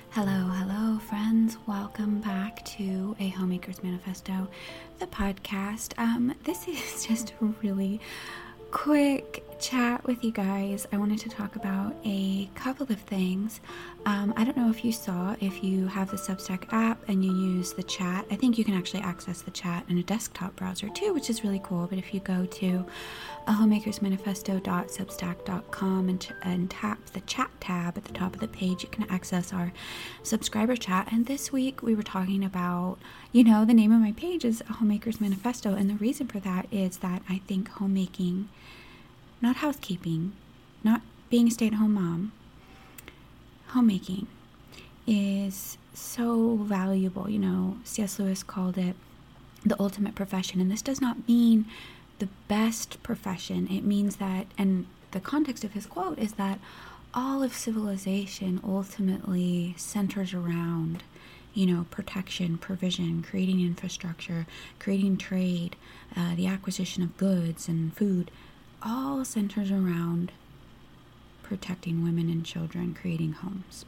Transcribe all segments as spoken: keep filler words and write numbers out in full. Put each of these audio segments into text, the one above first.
Hello, hello, friends. Welcome back to A Homemaker's Manifesto, the podcast. Um, this is just a really quick chat with you guys. I wanted to talk about a couple of things. Um, I don't know if you saw, if you have the Substack app and you use the chat, I think you can actually access the chat in a desktop browser too, which is really cool. But if you go to a homemaker's manifesto dot substack dot com and, ch- and tap the chat tab at the top of the page, you can access our subscriber chat. And this week we were talking about, you know, the name of my page is A Homemaker's Manifesto. And the reason for that is that I think homemaking, not housekeeping, not being a stay-at-home mom, homemaking is so valuable. You know, C S Lewis called it the ultimate profession. And this does not mean the best profession. It means that, and the context of his quote is that all of civilization ultimately centers around, you know, protection, provision, creating infrastructure, creating trade, uh, the acquisition of goods and food, all centers around protecting women and children, creating homes.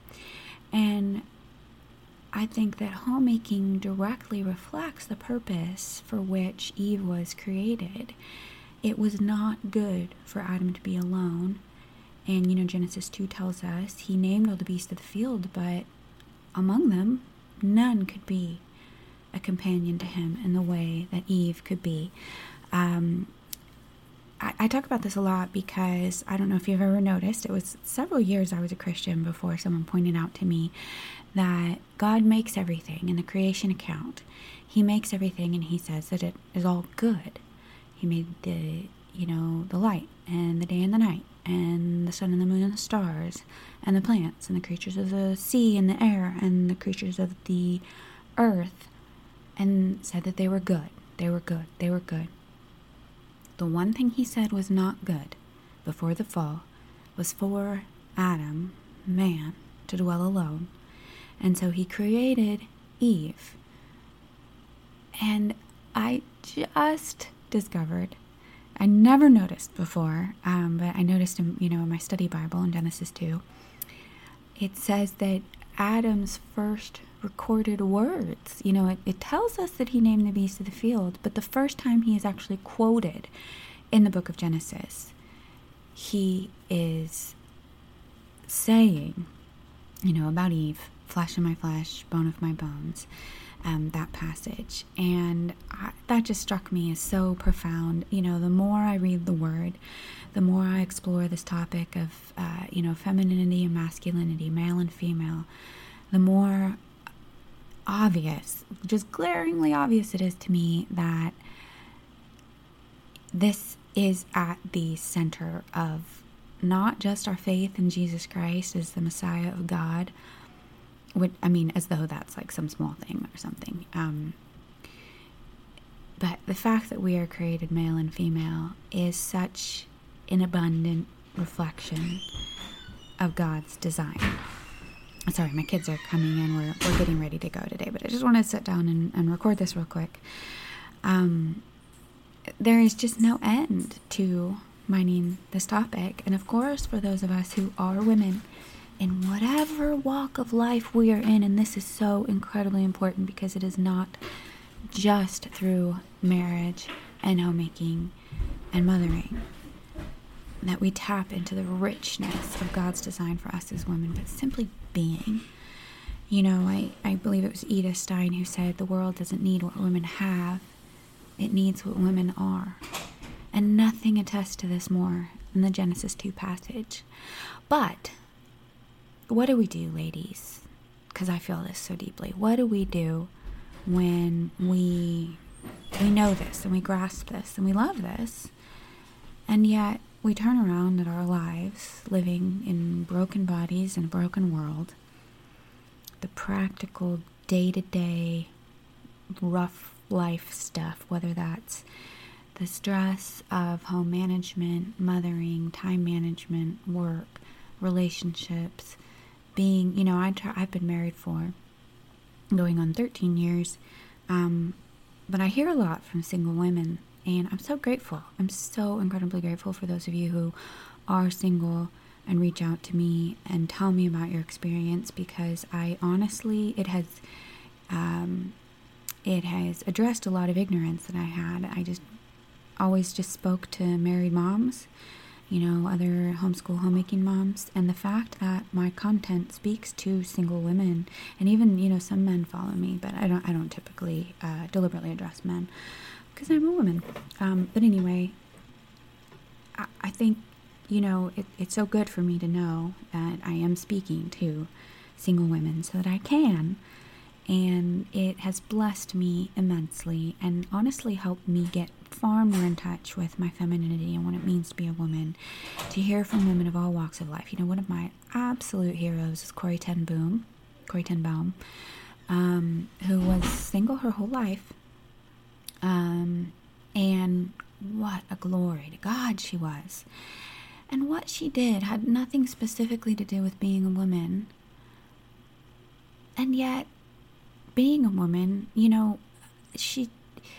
And I think that homemaking directly reflects the purpose for which Eve was created. It was not good for Adam to be alone. And, you know, Genesis two tells us he named all the beasts of the field, but among them, none could be a companion to him in the way that Eve could be. Um, I, I talk about this a lot because I don't know if you've ever noticed, it was several years I was a Christian before someone pointed out to me that God makes everything in the creation account. He makes everything and he says that it is all good. He made the, you know, the light and the day and the night and the sun and the moon and the stars and the plants and the creatures of the sea and the air and the creatures of the earth, and said that they were good. They were good. They were good. The one thing he said was not good before the fall was for Adam, man, to dwell alone. And so he created Eve. And I just discovered, I never noticed before, um, but I noticed in, you know, in my study Bible in Genesis two, it says that Adam's first recorded words, you know, it, it tells us that he named the beasts of the field, but the first time he is actually quoted in the book of Genesis, he is saying, you know, about Eve, flesh of my flesh, bone of my bones, um, that passage. And I, that just struck me as so profound. You know, the more I read the word, the more I explore this topic of, uh, you know, femininity and masculinity, male and female, the more obvious, just glaringly obvious it is to me that this is at the center of not just our faith in Jesus Christ as the Messiah of God, which, I mean, as though that's like some small thing or something, um, but the fact that we are created male and female is such an abundant reflection of God's design. Sorry, my kids are coming in. We're we're getting ready to go today, but I just want to sit down and, and record this real quick. Um, there is just no end to mining this topic. And of course, for those of us who are women, in whatever walk of life we are in, and this is so incredibly important because it is not just through marriage and homemaking and mothering that we tap into the richness of God's design for us as women, but simply being. You know, I, I believe it was Edith Stein who said the world doesn't need what women have, it needs what women are. And nothing attests to this more than the Genesis two passage. But what do we do, ladies? Because I feel this so deeply. What do we do when we we know this and we grasp this and we love this, and yet we turn around at our lives living in broken bodies in a broken world, the practical day-to-day rough life stuff, whether that's the stress of home management, mothering, time management, work, relationships, being, you know, I try, I've been married for going on thirteen years, um, but I hear a lot from single women, and I'm so grateful. I'm so incredibly grateful for those of you who are single, and reach out to me and tell me about your experience, because I honestly, it has, um, it has addressed a lot of ignorance that I had. I just always just spoke to married moms, you know, other homeschool homemaking moms, and the fact that my content speaks to single women, and even, you know, some men follow me, but I don't, I don't typically uh, deliberately address men because I'm a woman. Um, but anyway, I, I think, you know, it, it's so good for me to know that I am speaking to single women so that I can. And it has blessed me immensely and honestly helped me get far more in touch with my femininity and what it means to be a woman, to hear from women of all walks of life. You know, one of my absolute heroes is Corrie ten Boom, Corrie ten Boom, um, who was single her whole life. Um, and what a glory to God she was. And what she did had nothing specifically to do with being a woman. And yet, being a woman, you know, she,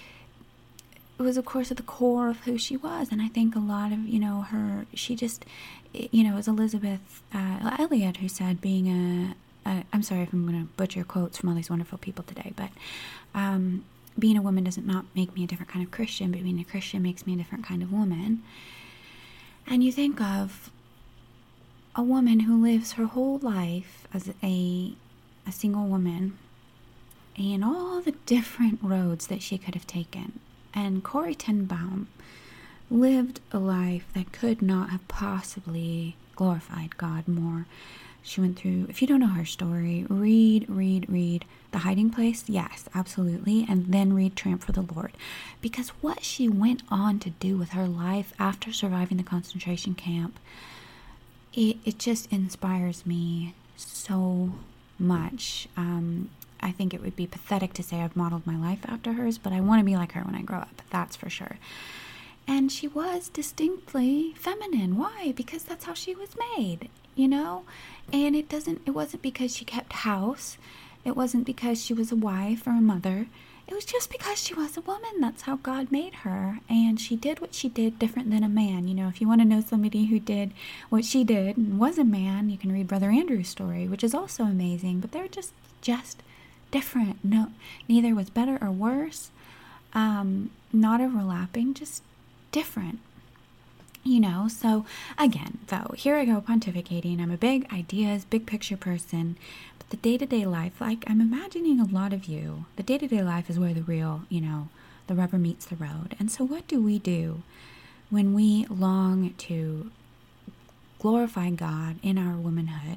it was of course at the core of who she was. And I think a lot of, you know, her, she just, you know, it was Elizabeth uh, Elliot who said being a, a, I'm sorry if I'm going to butcher quotes from all these wonderful people today, but um, being a woman doesn't not make me a different kind of Christian, but being a Christian makes me a different kind of woman. And you think of a woman who lives her whole life as a, a single woman, and all the different roads that she could have taken. And Corrie ten Boom lived a life that could not have possibly glorified God more. She went through, if you don't know her story, read, read, read The Hiding Place. Yes, absolutely. And then read Tramp for the Lord. Because what she went on to do with her life after surviving the concentration camp, it, it just inspires me so much. Um, I think it would be pathetic to say I've modeled my life after hers, but I want to be like her when I grow up. That's for sure. And she was distinctly feminine. Why? Because that's how she was made, you know? And it doesn't, it wasn't because she kept house. It wasn't because she was a wife or a mother. It was just because she was a woman. That's how God made her. And she did what she did different than a man. You know, if you want to know somebody who did what she did and was a man, you can read Brother Andrew's story, which is also amazing. But they're just, just different. No, neither was better or worse. Um, not overlapping, just different. You know, so again, though, here I go pontificating. I'm a big ideas, big picture person. But the day-to-day life, like I'm imagining a lot of you, the day-to-day life is where the real, you know, the rubber meets the road. And so what do we do when we long to glorify God in our womanhood?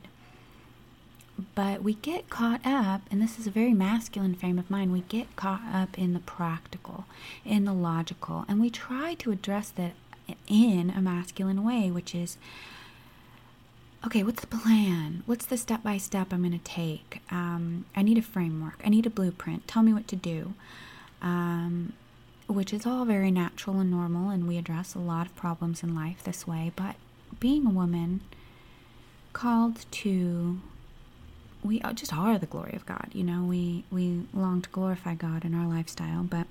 But we get caught up, and this is a very masculine frame of mind, we get caught up in the practical, in the logical, and we try to address that in a masculine way, which is, okay, what's the plan? What's the step-by-step I'm going to take? Um, I need a framework. I need a blueprint. Tell me what to do. Um, which is all very natural and normal, and we address a lot of problems in life this way. But being a woman called to, we just are the glory of God. You know, we, we long to glorify God in our lifestyle, but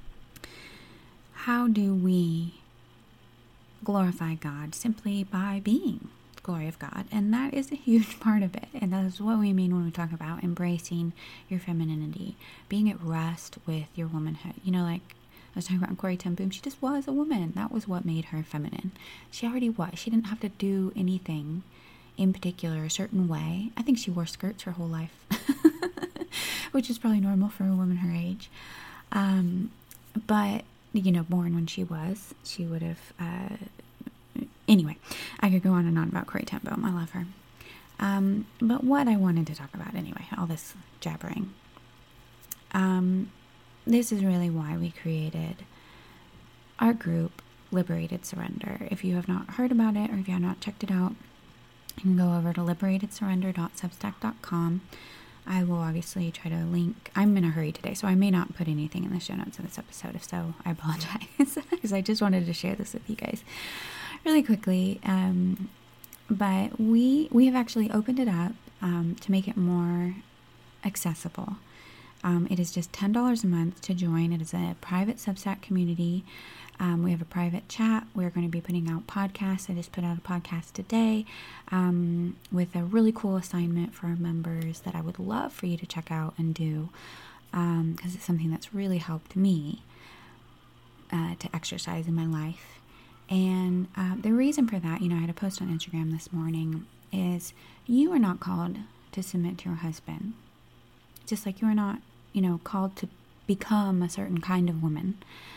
how do we glorify God? Simply by being the glory of God. And that is a huge part of it. And that is what we mean when we talk about embracing your femininity, being at rest with your womanhood. You know, like I was talking about Corrie ten Boom, she just was a woman. That was what made her feminine. She already was. She didn't have to do anything in particular, a certain way. I think she wore skirts her whole life, which is probably normal for a woman her age. Um, but you know, born when she was, she would have, uh, anyway, I could go on and on about Corrie ten Boom. I love her. Um, but what I wanted to talk about anyway, all this jabbering, um, this is really why we created our group, Liberated Surrender. If you have not heard about it, or if you have not checked it out, you can go over to liberated surrender dot substack dot com. I will obviously try to link. I'm in a hurry today, so I may not put anything in the show notes of this episode. If so, I apologize, because I just wanted to share this with you guys really quickly. Um, but we we have actually opened it up um, to make it more accessible. Um, it is just ten dollars a month to join. It is a private Substack community. Um, we have a private chat. We're going to be putting out podcasts. I just put out a podcast today um, with a really cool assignment for our members that I would love for you to check out and do, because um, it's something that's really helped me uh, to exercise in my life. And uh, the reason for that, you know, I had a post on Instagram this morning, is you are not called to submit to your husband. Just like you are not, you know, called to become a certain kind of woman.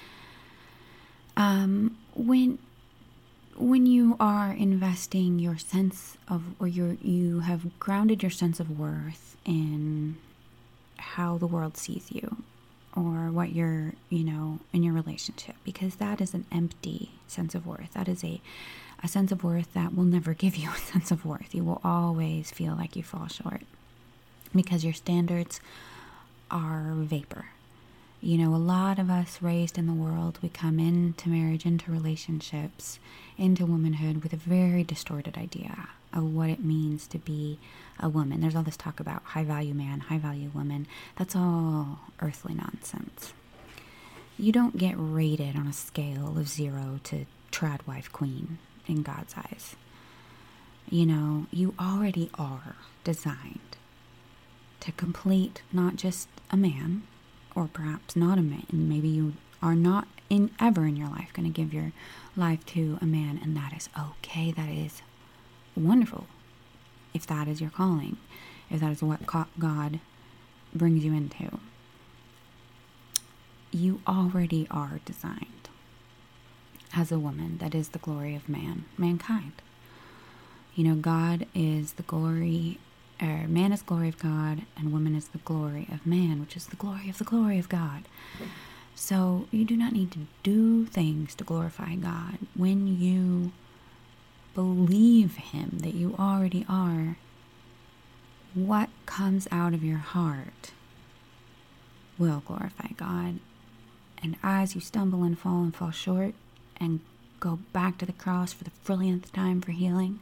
Um, when, when you are investing your sense of, or your, you have grounded your sense of worth in how the world sees you, or what you're, you know, in your relationship, because that is an empty sense of worth. That is a, a sense of worth that will never give you a sense of worth. You will always feel like you fall short because your standards are vapor. You know, a lot of us raised in the world, we come into marriage, into relationships, into womanhood with a very distorted idea of what it means to be a woman. There's all this talk about high value man, high value woman. That's all earthly nonsense. You don't get rated on a scale of zero to trad wife queen in God's eyes. You know, you already are designed to complete not just a man, or perhaps not a man. Maybe you are not in ever in your life going to give your life to a man, and that is okay. That is wonderful. If that is your calling, if that is what God brings you into, you already are designed as a woman. That is the glory of man, mankind. You know, God is the glory. Uh, man is the glory of God, and woman is the glory of man, which is the glory of the glory of God. So you do not need to do things to glorify God. When you believe Him, that you already are, what comes out of your heart will glorify God. And as you stumble and fall and fall short and go back to the cross for the trillionth time for healing,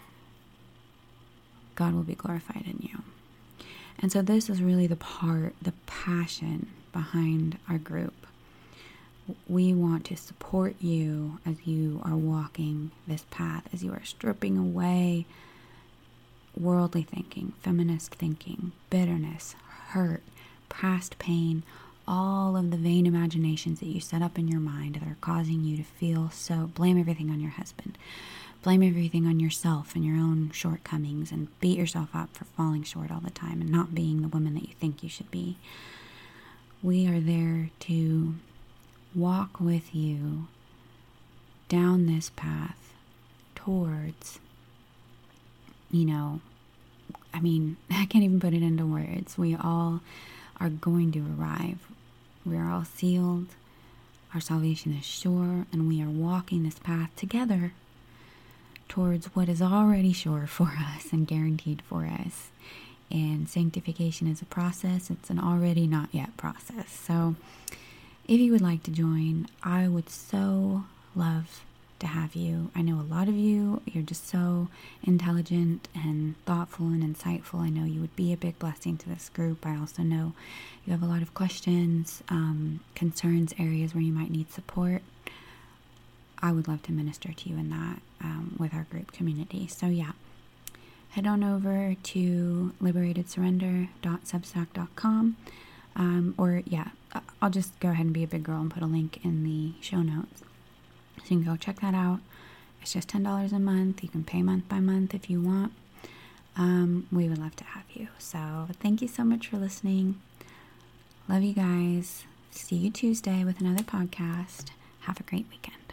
God will be glorified in you. And so this is really the part, the passion behind our group. We want to support you as you are walking this path, as you are stripping away worldly thinking, feminist thinking, bitterness, hurt, past pain, all of the vain imaginations that you set up in your mind that are causing you to feel so, blame everything on your husband. Blame everything on yourself and your own shortcomings, and beat yourself up for falling short all the time and not being the woman that you think you should be. We are there to walk with you down this path towards, you know, I mean, I can't even put it into words. We all are going to arrive. We are all sealed. Our salvation is sure, and we are walking this path together towards what is already sure for us and guaranteed for us. And sanctification is a process. It's an already not yet process. So if you would like to join, I would so love to have you. I know a lot of you, you're just so intelligent and thoughtful and insightful. I know you would be a big blessing to this group. I also know you have a lot of questions, um, concerns, areas where you might need support. I would love to minister to you in that um, with our group community. So yeah, head on over to liberated surrender dot substack dot com, um, or yeah, I'll just go ahead and be a big girl and put a link in the show notes. So you can go check that out. It's just ten dollars a month. You can pay month by month if you want. Um, we would love to have you. So thank you so much for listening. Love you guys. See you Tuesday with another podcast. Have a great weekend.